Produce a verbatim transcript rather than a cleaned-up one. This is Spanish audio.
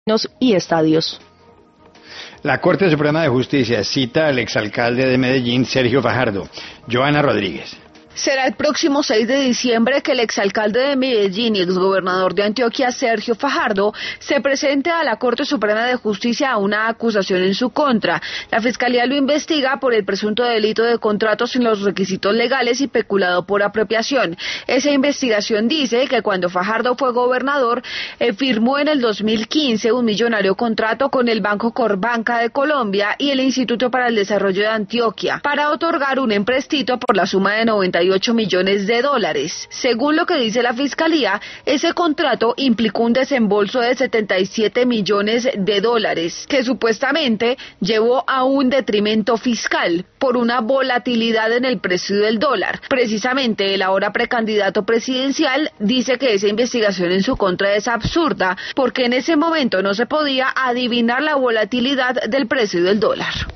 y estadios. La Corte Suprema de Justicia cita al exalcalde de Medellín, Sergio Fajardo. Joana Rodríguez. Será el próximo seis de diciembre que el exalcalde de Medellín y exgobernador de Antioquia, Sergio Fajardo, se presente a la Corte Suprema de Justicia a una acusación en su contra. La Fiscalía lo investiga por el presunto delito de contratos sin los requisitos legales y peculado por apropiación. Esa investigación dice que cuando Fajardo fue gobernador, eh, firmó en el dos mil quince un millonario contrato con el Banco Corbanca de Colombia y el Instituto para el Desarrollo de Antioquia para otorgar un empréstito por la suma de noventa y ocho millones de dólares. Según lo que dice la Fiscalía, ese contrato implicó un desembolso de setenta y siete millones de dólares, que supuestamente llevó a un detrimento fiscal por una volatilidad en el precio del dólar. Precisamente el ahora precandidato presidencial dice que esa investigación en su contra es absurda, porque en ese momento no se podía adivinar la volatilidad del precio del dólar.